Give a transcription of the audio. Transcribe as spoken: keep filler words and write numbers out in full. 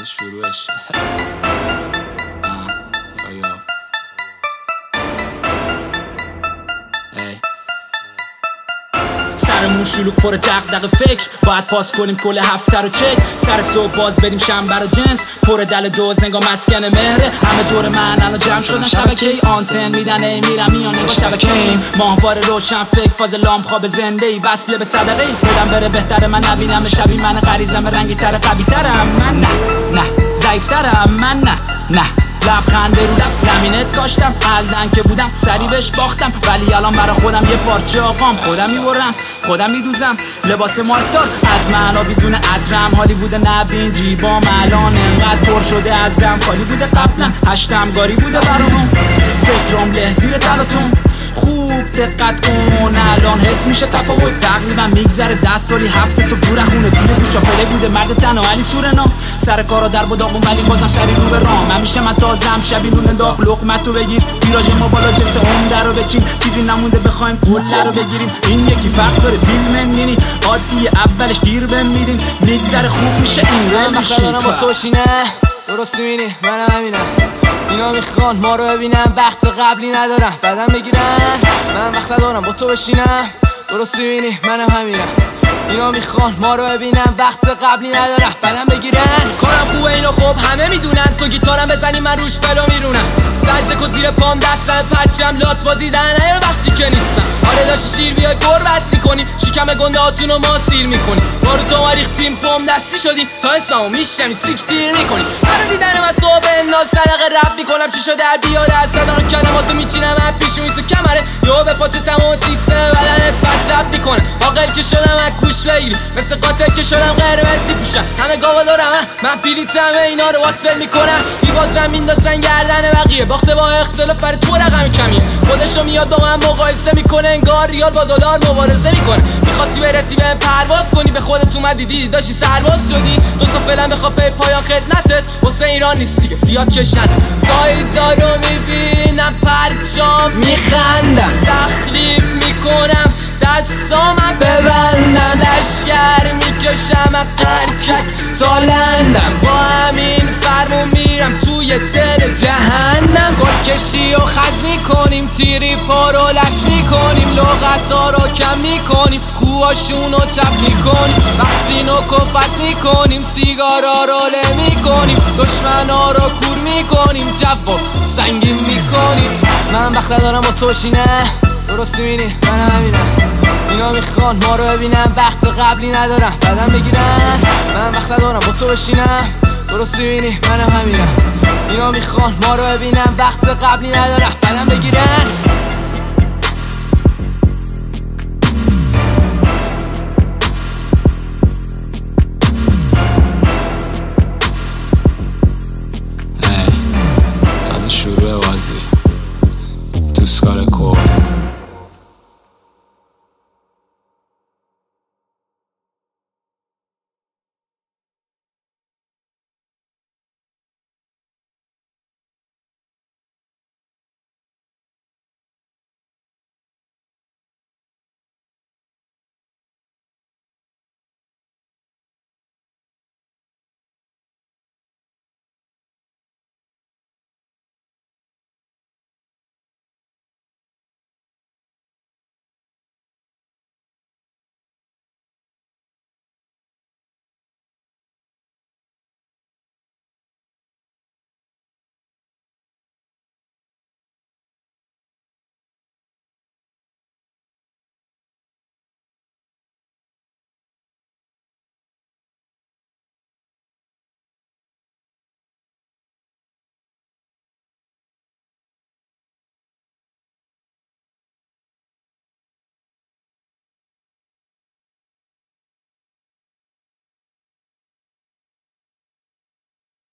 تازه شروعش. سرمون شلوغ پر دغدغه فکر، باید پاس کنیم کل هفته رو چک. سر صبح باز بریم شنبه رو جنس، پر دل دوز انگار مسکن مهره. همه دور من الان جمع شدن شبکه‌ای، آنتن میدن ای میرم میان نگاه شبکه‌ایم. ماهواره روشن فکر فاز لامپ خواب زنده‌ای، وصله به صدقه ای. خودم بره بهتره من نبینم شبی من غریزم رنگی تر قوی ترم. من نه نه ضعیف ترم. من نه نه لبخند رو لب لمینت کاشتم، الدن که بودم سری بهش باختم، ولی الان برا خودم یه پارچه آقام. خودم میبرم خودم میدوزم، لباس مارکدار از من آویزون عطرم. هالیوود نبین جیبام الان انقدر پر شده از دم، خالی بوده قبلا هشتم گاری بوده برامون. فکرام له زیر تلاتون، خوب دقت کن الان حس میشه تفاوت. تقریبا میگذره دست سالی هفته صبح دور خونه توی گوشا پله بوده مرد تنها علی سورنام. سر کارا در بداغون ولی بازم سری رو به رام. همیشه من تازم شبی نون داغ لقمتو بگیر، پیراژ ما بالا جنس عمده رو بچین. چیزی نمونده بخوایم کله رو بگیریم، این یکی فرق داره فیلم میبینی عادی اولش گیر بهم میدین، میگذره خوب میشه این رو میشین. با تو باشینه درست میبینی منم همینم، اینا میخوان ما رو ببینن وقت قبلی ندارم بعدم بگیرن. من وقت ندارم با تو بشینم درست میبینی منم همینم، اینا میخوان ما رو ببینن وقت قبلی ندارم بعدم بگیرن. کارم خوبه اینو خب همه میدونن، تو گیتارم بزنی من روش فلو میرونم. سجده کن زیر پام دستم پچم لات بازیدن هر وقتی که نیستم. آره داشتی شیر بیای قربت میکنیم، شکم گنده هاتونو ما سیر میکنیم. بارو تو ما ریختیم پام دستی شدیم، تا اسممو میشنمی سیکتیر میکنیم. برای دیدن من صبح ناز سرقه رفت میکنم، چی شده در بیاد از صدان کلماتو میچینم از پیشونی تو کمره. یهو به پاچه تمام سیستم بدنت بد رفت میکنه. عاقل که شدم از کوش بگیری، مثل قاتل که شدم قرمزی پوشم. همه گاوا دارم من بلیتم اینا رو واتسل میکنم، میبازم میندازن گردن بقیه. باخته با اختلاف بر تو رقم کمی، خودشو میاد با من مقایسه میکنه، انگار ریال با دلار مبارزه میکنه. میخواستی برسی به پرواز کنی، به خودت اومدی دیدی داشتی سرباز شدی. دو سال فعلا بخواب به پایان خدمتت، واسه ایران نیستی که زیاد کشن. سایزا رو میبینم پرچام میخندم، تخلیب میکنم دستامم ببندم، لشگر میکشم قرکک تا لندن. با همین فرمون میرم توی دل جهنم. گل کشی و خز میکنیم، تیری پارو لش میکنیم، لغتا رو کم میکنیم، خواشون رو چپ میکنیم. وقتی نکوفت میکنیم، سیگارا رو له میکنیم، دشمنا رو کور میکنیم، جواب سنگین میکنیم. من وقت ندارم با تو باشینه درست میبینی منم همینم، اینا میخوان ما رو ببینن وقت قبلی ندارم بعدم بگیرن. من وقت ندارم با تو بشینم درست میبینی منم همینم، اینا میخوان ما رو ببینن وقت قبلی ندارم بعدم بگیرن.